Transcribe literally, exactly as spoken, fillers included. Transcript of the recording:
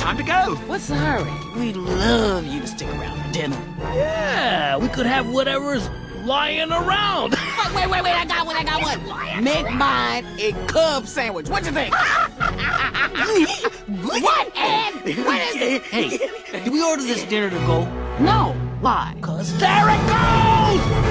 time to go. What's the hurry? We'd love you to stick around for dinner. Yeah, we could have whatever's lying around. Wait, wait, wait, wait, I got one, I got one. Make mine a Cub sandwich. What you think? What, Ed? What is it? Hey, did we order this dinner to go? No. Why? Cause there it goes!